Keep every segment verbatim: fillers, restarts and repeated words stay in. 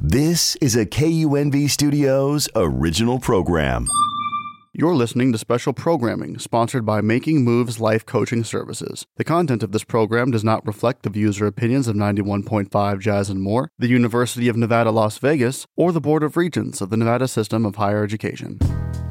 This is a K U N V Studios original program. You're listening to special programming sponsored by Making Moves Life Coaching Services. The content of this program does not reflect the views or opinions of ninety-one point five Jazz and More, the University of Nevada, Las Vegas, or the Board of Regents of the Nevada System of Higher Education.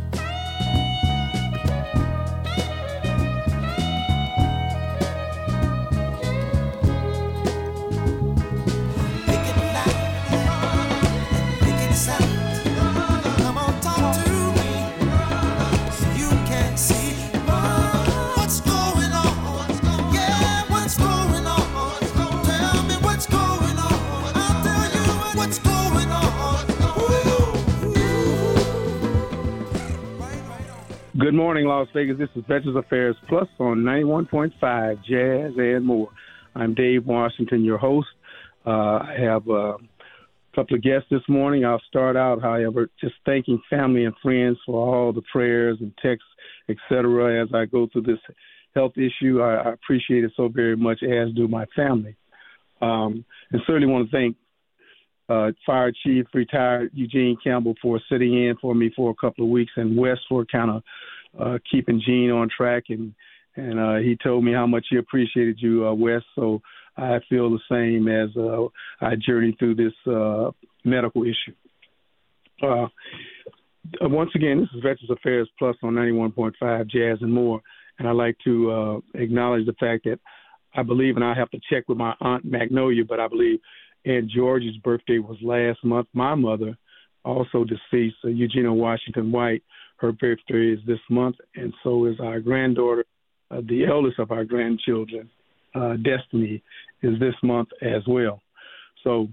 Good morning, Las Vegas. This is Veterans Affairs Plus on ninety-one point five Jazz and More. I'm Dave Washington, your host. Uh, I have a couple of guests this morning. I'll start out, however, just thanking family and friends for all the prayers and texts, et cetera, as I go through this health issue. I, I appreciate it so very much, as do my family. Um, and certainly want to thank Uh, Fire Chief retired Eugene Campbell for sitting in for me for a couple of weeks, and Wes for kind of uh, keeping Gene on track. And and uh, he told me how much he appreciated you, uh, Wes. So I feel the same as uh, I journey through this uh, medical issue. Uh, once again, this is Veterans Affairs Plus on ninety-one point five Jazz and More, and I'd like to uh, acknowledge the fact that I believe, and I have to check with my Aunt Magnolia, but I believe Aunt George's birthday was last month. My mother, also deceased, uh, Eugenia Washington White, her birthday is this month, and so is our granddaughter, uh, the eldest of our grandchildren, uh, Destiny, is this month as well. So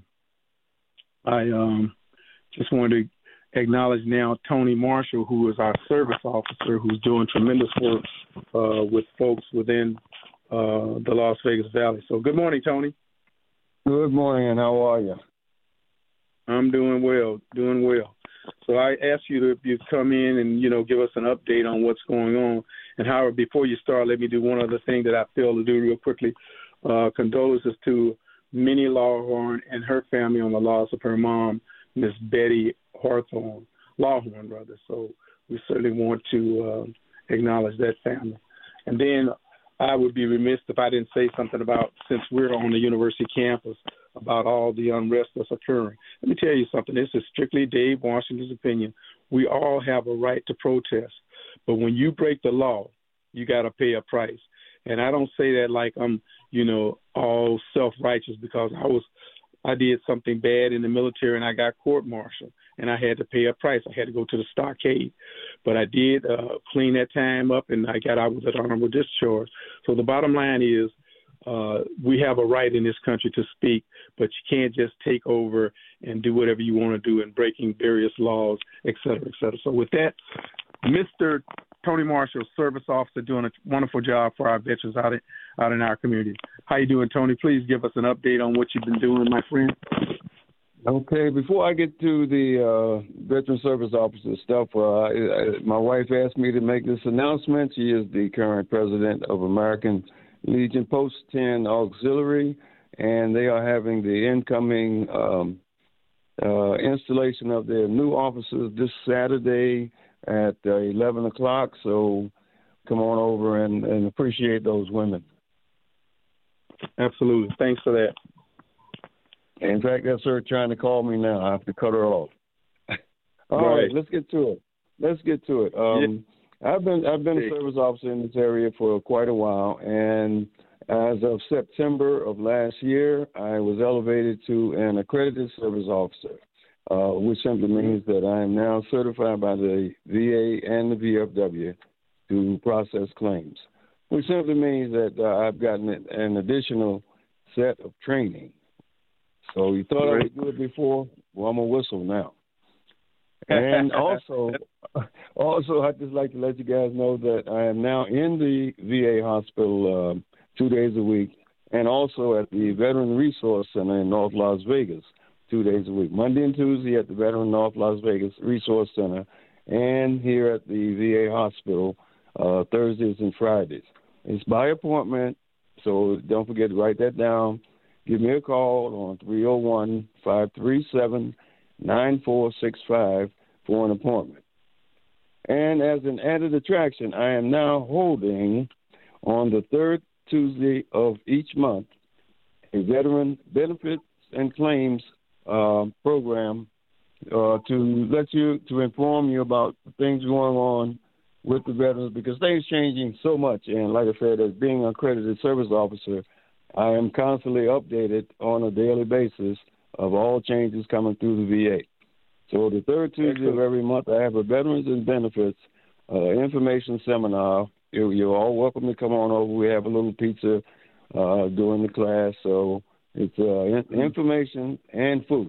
I um, just wanted to acknowledge now Tony Marshall, who is our service officer, who's doing tremendous work uh, with folks within uh, the Las Vegas Valley. So good morning, Tony. Good morning, and how are you? I'm doing well, doing well. So I asked you to if you come in and, you know, give us an update on what's going on. And however, before you start, let me do one other thing that I failed to do real quickly. Uh, condolences to Minnie Lawhorn and her family on the loss of her mom, Miss Betty Hawthorne, Lawhorn, rather. So we certainly want to uh, acknowledge that family. And then I would be remiss if I didn't say something about, since we're on the university campus, about all the unrest that's occurring. Let me tell you something. This is strictly Dave Washington's opinion. We all have a right to protest, but when you break the law, you got to pay a price. And I don't say that like I'm, you know, all self-righteous, because I was, I did something bad in the military and I got court-martialed and I had to pay a price. I had to go to the stockade, but I did uh, clean that time up and I got out with an honorable discharge. So the bottom line is uh, we have a right in this country to speak, but you can't just take over and do whatever you want to do in breaking various laws, et cetera, et cetera. So with that, Mister Tony Marshall, service officer, doing a wonderful job for our veterans out in, out in our community. How you doing, Tony? Please give us an update on what you've been doing, my friend. Okay, before I get to the uh, veteran service officer stuff, uh, I, I, my wife asked me to make this announcement. She is the current president of American Legion Post ten Auxiliary, and they are having the incoming um, uh, installation of their new officers this Saturday at uh, eleven o'clock. So come on over and, and appreciate those women. Absolutely. Thanks for that. In fact, that's her trying to call me now. I have to cut her off. All right. right, let's get to it. Let's get to it. Um, yeah. I've been I've been a service officer in this area for quite a while, and as of September of last year, I was elevated to an accredited service officer, uh, which simply means that I am now certified by the V A and the V F W to process claims, which simply means that uh, I've gotten an additional set of training. So you thought I was good before? Well, I'm going to whistle now. And also, also, I'd just like to let you guys know that I am now in the V A hospital uh, two days a week, and also at the Veteran Resource Center in North Las Vegas two days a week. Monday and Tuesday at the Veteran North Las Vegas Resource Center, and here at the V A hospital uh, Thursdays and Fridays. It's by appointment, so don't forget to write that down. Give me a call on three oh one, five three seven, nine four six five for an appointment. And as an added attraction, I am now holding on the third Tuesday of each month a veteran benefits and claims uh, program uh, to let you, to inform you about things going on with the veterans, because things changing so much. And like I said, as being an accredited service officer, I am constantly updated on a daily basis of all changes coming through the V A. So the third Tuesday of every month, I have a Veterans and Benefits uh, information seminar. You're, you're all welcome to come on over. We have a little pizza uh, during the class. So it's uh, in- information and food.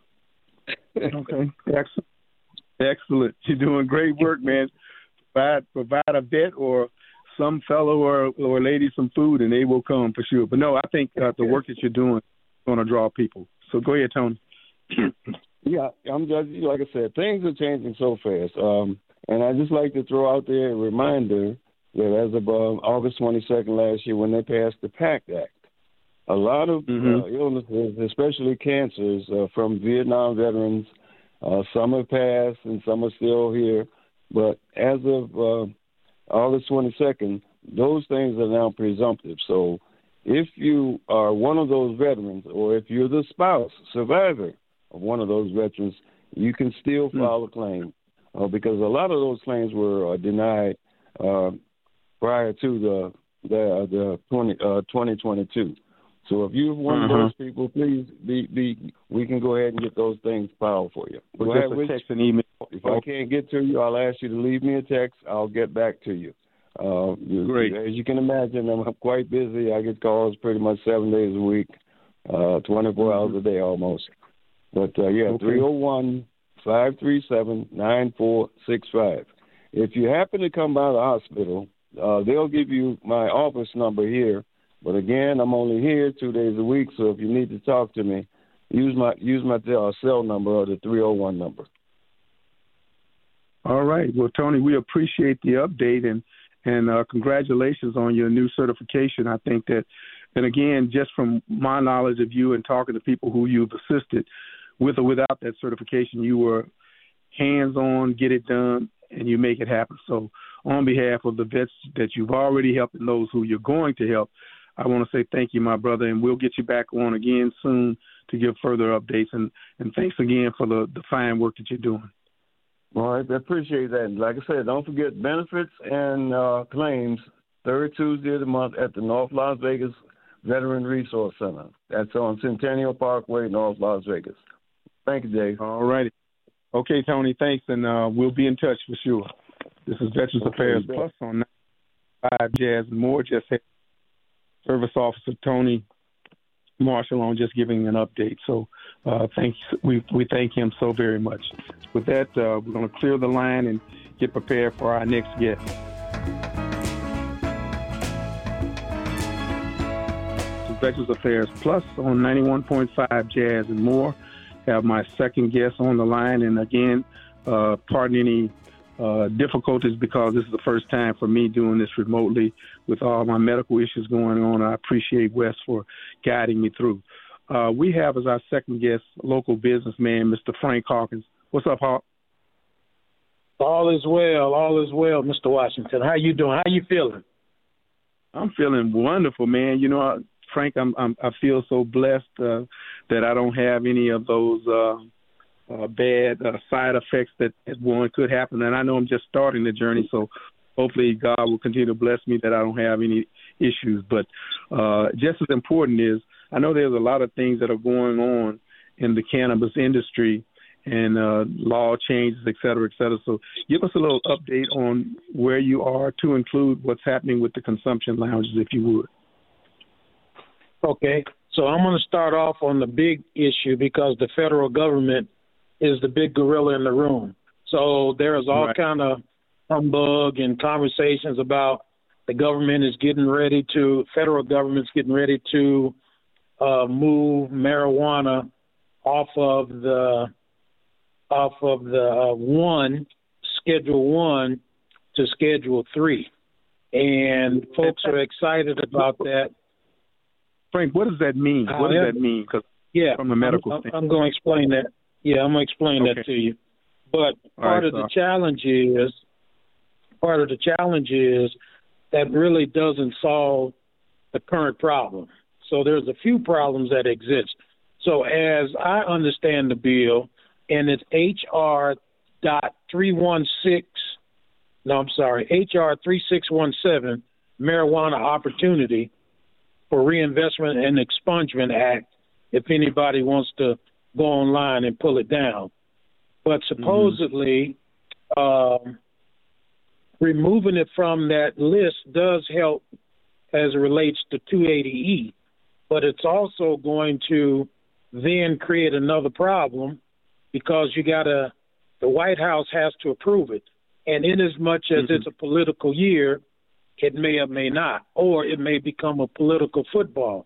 Okay, excellent. Excellent. You're doing great work, man. Provide, provide a vet or some fellow or, or lady some food, and they will come for sure. But, no, I think uh, the work that you're doing is going to draw people. So go ahead, Tony. Yeah, I'm just, like I said, things are changing so fast. Um, and I just like to throw out there a reminder that as of uh, August twenty-second last year, when they passed the PACT Act, a lot of mm-hmm. uh, illnesses, especially cancers, uh, from Vietnam veterans, uh, some have passed and some are still here. But as of uh, August twenty-second, those things are now presumptive. So if you are one of those veterans, or if you're the spouse, survivor of one of those veterans, you can still file a claim uh, because a lot of those claims were uh, denied uh, prior to the the, the twenty, uh, twenty twenty-two. So if you're one uh-huh. of those people, please be, be we can go ahead and get those things filed for you. Go ahead, with text and email. If I can't get to you, I'll ask you to leave me a text. I'll get back to you. Uh, Great. As you can imagine, I'm quite busy. I get calls pretty much seven days a week, uh, twenty-four mm-hmm. hours a day almost. But, uh, yeah, okay. three oh one, five three seven, nine four six five. If you happen to come by the hospital, uh, they'll give you my office number here. But, again, I'm only here two days a week, so if you need to talk to me, use my use my uh, cell number or the three oh one number. All right. Well, Tony, we appreciate the update, and, and uh, congratulations on your new certification. I think that, and, again, just from my knowledge of you and talking to people who you've assisted, with or without that certification, you were hands-on, get it done, and you make it happen. So on behalf of the vets that you've already helped and those who you're going to help, I want to say thank you, my brother, and we'll get you back on again soon to give further updates. And, and thanks again for the, the fine work that you're doing. All right, I appreciate that. And like I said, don't forget benefits and uh, claims, third Tuesday of the month at the North Las Vegas Veteran Resource Center. That's on Centennial Parkway, North Las Vegas. Thank you, Dave. All righty. Okay, Tony, thanks, and uh, we'll be in touch for sure. This is Veterans okay, Affairs Plus on five Jazz and More. Just had Service Officer Tony Marshall on just giving an update. So uh, thanks, we, we thank him so very much. With that, uh, we're going to clear the line and get prepared for our next guest. Veterans Affairs Plus on ninety-one point five Jazz and More. Have my second guest on the line, and again, uh, pardon any uh, difficulties because this is the first time for me doing this remotely with all my medical issues going on. I appreciate Wes for guiding me through. Uh, we have as our second guest local businessman, Mister Frank Hawkins. What's up, Hawk? All is well, all is well, Mister Washington. How you doing? How you feeling? I'm feeling wonderful, man. You know, I, Frank, I'm, I'm, I feel so blessed uh, that I don't have any of those uh, uh, bad uh, side effects that one could happen. And I know I'm just starting the journey, so hopefully God will continue to bless me that I don't have any issues. But uh, just as important is, I know there's a lot of things that are going on in the cannabis industry and uh, law changes, et cetera, et cetera. So give us a little update on where you are to include what's happening with the consumption lounges, if you would. Okay, so I'm going to start off on the big issue because the federal government is the big gorilla in the room. So there's all right. kind of humbug and conversations about the government is getting ready to, federal government's getting ready to uh, move marijuana off of the off of the uh, one, Schedule One to Schedule Three, and folks are excited about that. Frank, what does that mean? What does that mean? Because yeah, from a medical I'm, standpoint. I'm going to explain that. Yeah, I'm going to explain okay. that to you. But part right, of sorry. the challenge is, part of the challenge is that really doesn't solve the current problem. So there's a few problems that exist. So as I understand the bill, and it's H R dot three one six, no, I'm sorry, H R three six one seven, Marijuana Opportunity for Reinvestment and Expungement Act, if anybody wants to go online and pull it down. But supposedly, mm-hmm. um, removing it from that list does help as it relates to two eighty E, but it's also going to then create another problem because you got to, the White House has to approve it. And in as much as mm-hmm. it's a political year, it may or may not, or it may become a political football.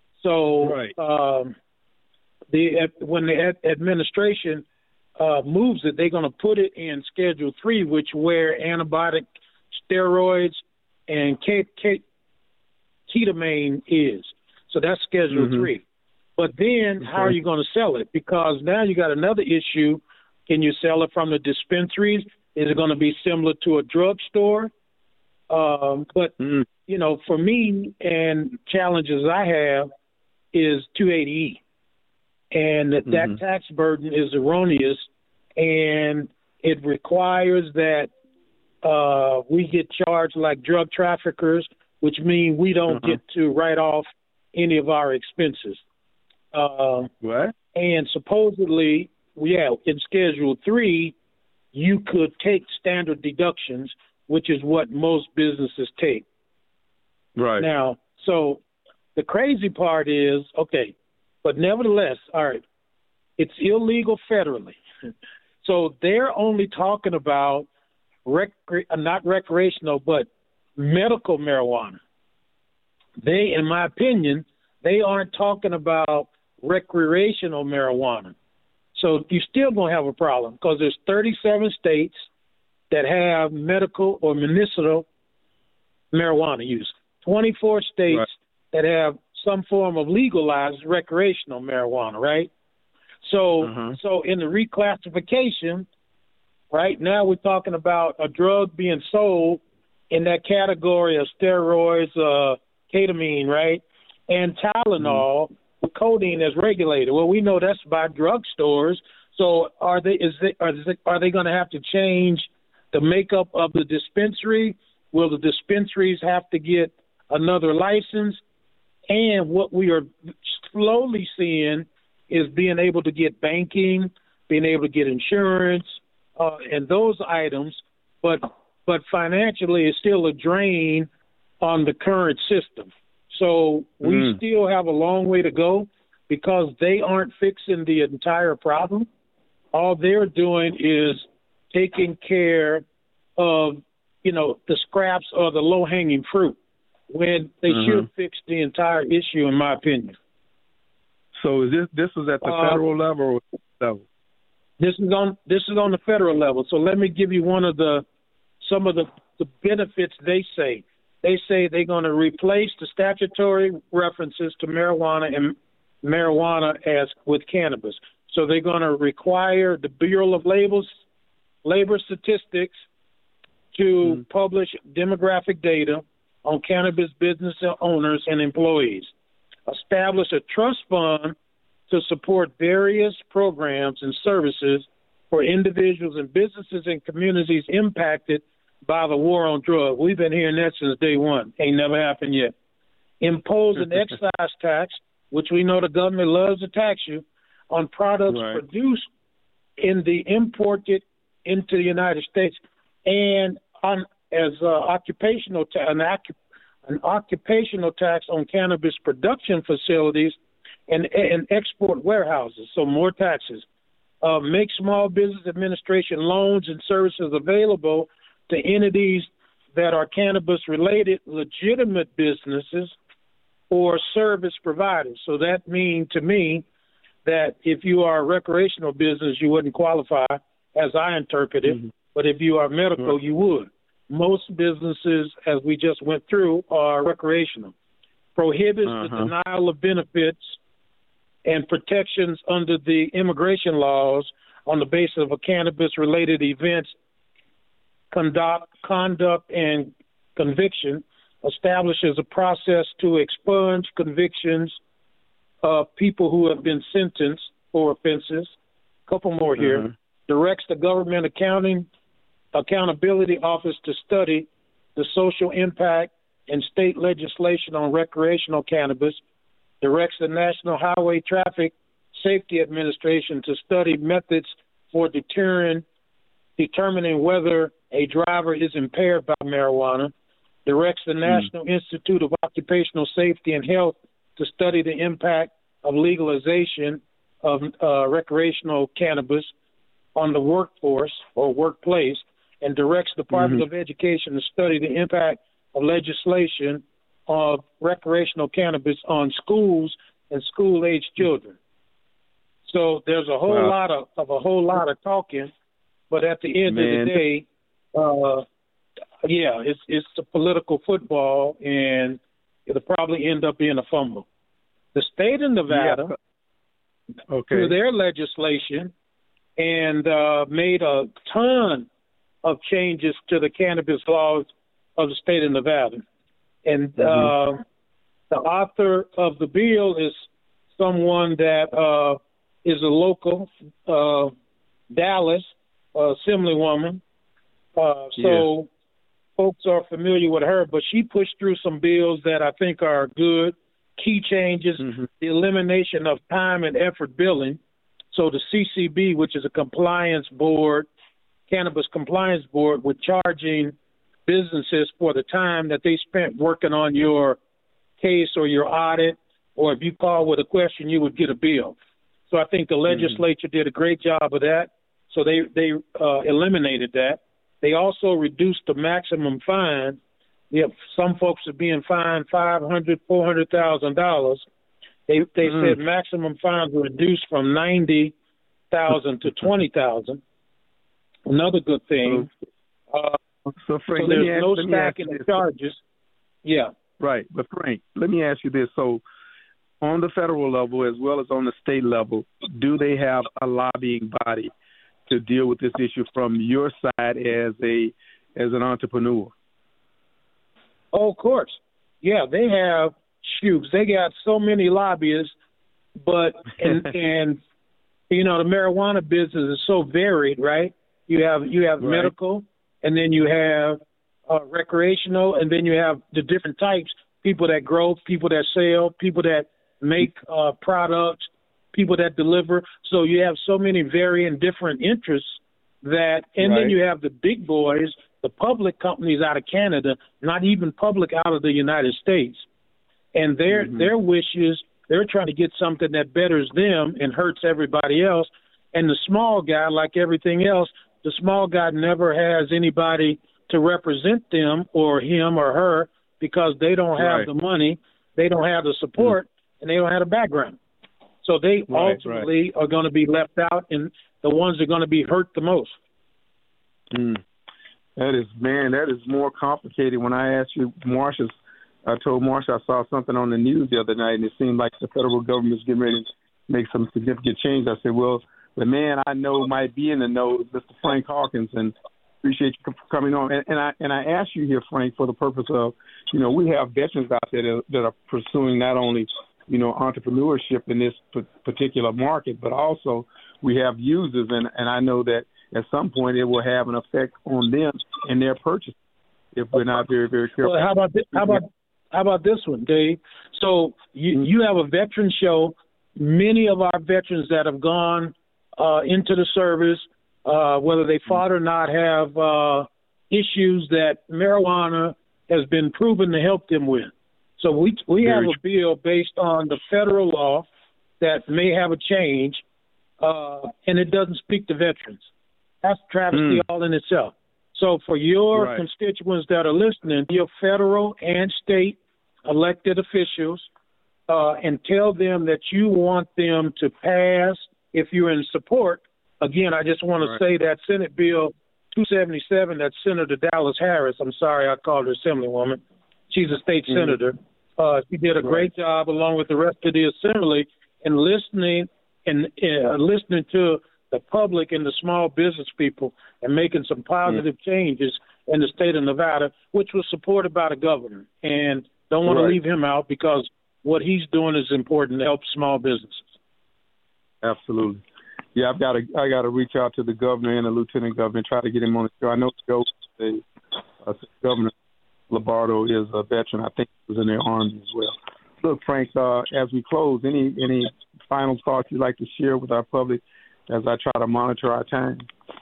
So right. um, the when the ad- administration uh, moves it, they're going to put it in Schedule three, which where antibiotic, steroids, and K- K- ketamine is. So that's Schedule mm-hmm. three. But then okay. how are you going to sell it? Because now you got another issue. Can you sell it from the dispensaries? Is it going to be similar to a drugstore? Um, but, mm. you know, for me and challenges I have is two eighty E. And that, mm-hmm. that tax burden is erroneous, and it requires that uh, we get charged like drug traffickers, which means we don't uh-huh. get to write off any of our expenses. Uh, what? And supposedly, yeah, in Schedule three, you could take standard deductions, which is what most businesses take. Right. Now, so the crazy part is, okay, but nevertheless, all right, it's illegal federally. So they're only talking about rec- not recreational, but medical marijuana. They, in my opinion, they aren't talking about recreational marijuana. So you're still going to have a problem because there's thirty-seven states that have medical or medicinal marijuana use, twenty-four states right. that have some form of legalized recreational marijuana, right? So, uh-huh. so in the reclassification, right now we're talking about a drug being sold in that category of steroids, uh, ketamine, right, and Tylenol. Mm-hmm. Codeine is regulated. Well, we know that's by drugstores. So are they is they, are they, are they going to have to change the makeup of the dispensary? Will the dispensaries have to get another license? And what we are slowly seeing is being able to get banking, being able to get insurance, uh, and those items. But but financially, it's still a drain on the current system. So we mm. still have a long way to go because they aren't fixing the entire problem. All they're doing is taking care of, you know, the scraps or the low-hanging fruit when they mm-hmm. should fix the entire issue, in my opinion. So is this this is at the uh, federal level or level? This is on this is on the federal level. So let me give you one of the some of the, the benefits they say. They say they're going to replace the statutory references to marijuana and marijuana as with cannabis. So they're going to require the Bureau of Labor, Labor Statistics to mm-hmm. publish demographic data on cannabis business owners and employees. Establish a trust fund to support various programs and services for individuals and businesses and communities impacted by the war on drugs. We've been hearing that since day one. Ain't never happened yet. Impose an excise tax, which we know the government loves to tax you, on products right. produced in the imported into the United States, and on as uh, occupational ta- an, an occupational tax on cannabis production facilities and, and export warehouses. So more taxes. Uh, make Small Business Administration loans and services available to entities that are cannabis-related, legitimate businesses or service providers. So that means to me that if you are a recreational business, you wouldn't qualify, as I interpret it. Mm-hmm. But if you are medical, right. you would. Most businesses, as we just went through, are recreational. Prohibits uh-huh. the denial of benefits and protections under the immigration laws on the basis of a cannabis-related events, conduct, conduct, and conviction, establishes a process to expunge convictions of people who have been sentenced for offenses. A couple more here. Mm-hmm. Directs the Government Accounting Accountability Office to study the social impact and state legislation on recreational cannabis. Directs the National Highway Traffic Safety Administration to study methods for deterring, determining whether a driver is impaired by marijuana. Directs the National mm. Institute of Occupational Safety and Health to study the impact of legalization of uh, recreational cannabis on the workforce or workplace, and directs the Department mm-hmm. of Education to study the impact of legislation of recreational cannabis on schools and school-age children. So there's a whole wow. lot of, of a whole lot of talking, but at the end Man. of the day, uh, yeah, it's it's a political football, and it'll probably end up being a fumble. The state of Nevada, yeah. okay. through their legislation, and uh, made a ton of changes to the cannabis laws of the state of Nevada. And mm-hmm. uh, the author of the bill is someone that uh, is a local uh, Dallas uh, assemblywoman. Uh, so yes. folks are familiar with her, but she pushed through some bills that I think are good. Key changes, mm-hmm. the elimination of time and effort billing. So the C C B, which is a compliance board, cannabis compliance board, with charging businesses for the time that they spent working on your case or your audit, or if you call with a question, you would get a bill. So I think the legislature mm-hmm. did a great job of that. So they, they uh, eliminated that. They also reduced the maximum fine. If some folks are being fined five hundred thousand dollars, four hundred thousand dollars. They they mm. said maximum fines were reduced from ninety thousand dollars to twenty thousand dollars. Another good thing. Uh, so, Frank, so there's ask, no stacking of charges. Yeah. Right. But, Frank, let me ask you this. So on the federal level as well as on the state level, do they have a lobbying body to deal with this issue from your side as a as an entrepreneur? Oh, of course. Yeah, they have shoots. They got so many lobbyists, but and and you know the marijuana business is so varied, right? You have you have right. medical, and then you have uh, recreational, and then you have the different types: people that grow, people that sell, people that make uh, products, people that deliver. So you have so many varying different interests that, and right. then you have the big boys, the public companies out of Canada, not even public out of the United States. And their mm-hmm. their wishes, they're trying to get something that betters them and hurts everybody else. And the small guy, like everything else, the small guy never has anybody to represent them or him or her because they don't have right. the money, they don't have the support, mm-hmm. and they don't have the background. So they right, ultimately right. are going to be left out, and the ones that are going to be hurt the most. Mm. That is, man, that is more complicated. When I asked you, Marsha, I told Marsha I saw something on the news the other night, and it seemed like the federal government's getting ready to make some significant change. I said, well, the man I know might be in the know is Mister Frank Hawkins, and appreciate you for coming on. And, and I and I asked you here, Frank, for the purpose of, you know, we have veterans out there that, that are pursuing not only, you know, entrepreneurship in this p- particular market, but also we have users, and, and I know that at some point it will have an effect on them and their purchase if we're not very, very careful. Well, how about this, how about how about this one, Dave? So you, mm-hmm. you have a veteran show. Many of our veterans that have gone uh, into the service, uh, whether they fought or not, have uh, issues that marijuana has been proven to help them with. So we we very have a bill based on the federal law that may have a change, uh, and it doesn't speak to veterans. That's travesty mm. all in itself. So for your right. constituents that are listening, your federal and state elected officials, uh, and tell them that you want them to pass if you're in support. Again, I just want right. to say that Senate Bill two seventy-seven, that Senator Dallas Harris, I'm sorry I called her Assemblywoman, she's a state mm. senator. Uh, she did a great right. job along with the rest of the assembly and listening and uh, listening to the public and the small business people and making some positive mm. changes in the state of Nevada, which was supported by the governor. And don't want right. to leave him out because what he's doing is important to help small businesses. Absolutely. Yeah, I've got to I got to reach out to the governor and the lieutenant governor and try to get him on the show. I know Joe, the uh, Governor Lombardo, is a veteran. I think he was in their army as well. Look, Frank, uh, as we close, any any final thoughts you'd like to share with our public as I try to monitor our time?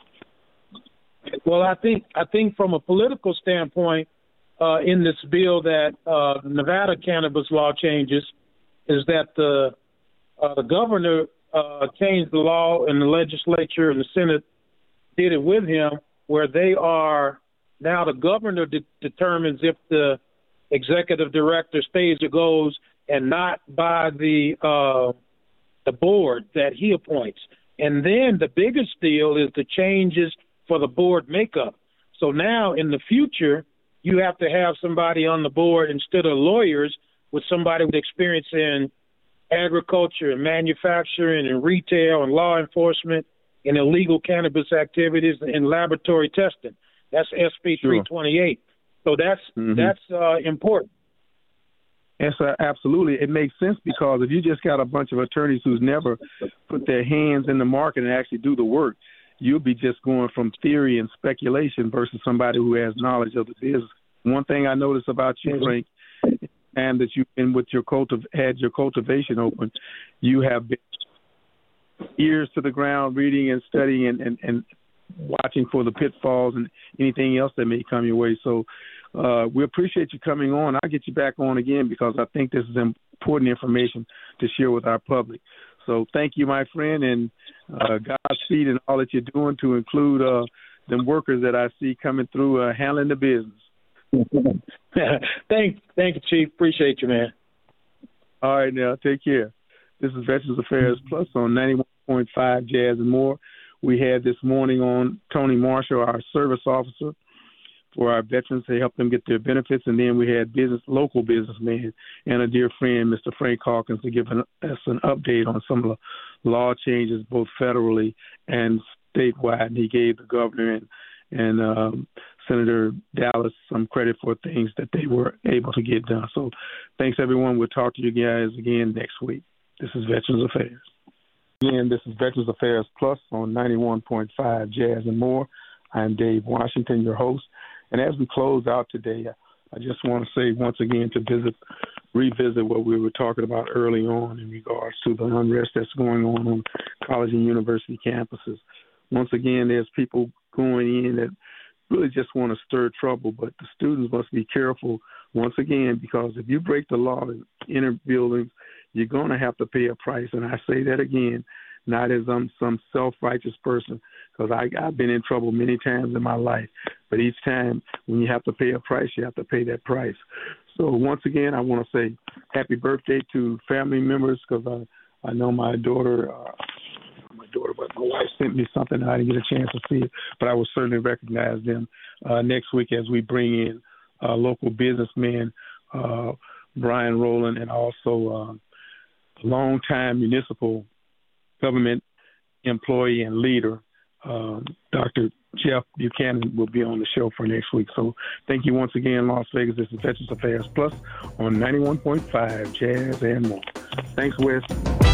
Well, I think I think from a political standpoint, uh, in this bill that uh, Nevada cannabis law changes, is that the uh, the governor uh, changed the law, and the legislature and the Senate did it with him, where they are now the governor de- determines if the executive director stays or goes, and not by the uh, the board that he appoints. And then the biggest deal is the changes for the board makeup. So now in the future, you have to have somebody on the board instead of lawyers, with somebody with experience in agriculture and manufacturing and retail and law enforcement and illegal cannabis activities and laboratory testing. That's S B three twenty-eight. So that's mm-hmm. that's uh, important. Yes, uh, absolutely. It makes sense, because if you just got a bunch of attorneys who's never put their hands in the market and actually do the work, you'll be just going from theory and speculation versus somebody who has knowledge of the business. One thing I noticed about you, Frank, and that you've been with your cultiv- had your cultivation open, you have been ears to the ground, reading and studying and, and, and watching for the pitfalls and anything else that may come your way. So uh, we appreciate you coming on. I'll get you back on again, because I think this is important information to share with our public. So thank you, my friend, and uh, Godspeed in all that you're doing, to include uh, them workers that I see coming through uh, handling the business. thank, thank you, Chief. Appreciate you, man. All right, now, take care. This is Veterans Affairs Plus on ninety-one point five Jazz and More. We had this morning on Tony Marshall, our service officer, for our veterans to help them get their benefits. And then we had business, local businessman and a dear friend, Mister Frank Hawkins, to give an, us an update on some of the law changes, both federally and statewide. And he gave the governor and, and um, Senator Dallas some credit for things that they were able to get done. So thanks, everyone. We'll talk to you guys again next week. This is Veterans Affairs. Again, this is Veterans Affairs Plus on ninety-one point five Jazz and More. I'm Dave Washington, your host. And as we close out today, I just want to say once again to visit, revisit what we were talking about early on in regards to the unrest that's going on on college and university campuses. Once again, there's people going in that really just want to stir trouble, but the students must be careful once again, because if you break the law in inner buildings, you're going to have to pay a price. And I say that again, not as I'm some self-righteous person, because I've been in trouble many times in my life. But each time when you have to pay a price, you have to pay that price. So once again, I want to say happy birthday to family members, because I, I know my daughter, uh, my daughter, but my wife sent me something. I didn't get a chance to see it, but I will certainly recognize them uh, next week as we bring in uh, local businessman uh, Brian Rowland, and also uh, longtime municipal government employee and leader, um, Doctor Jeff Buchanan, will be on the show for next week. So thank you once again, Las Vegas. This is Veterans Affairs Plus on ninety-one point five Jazz and More. Thanks, Wes.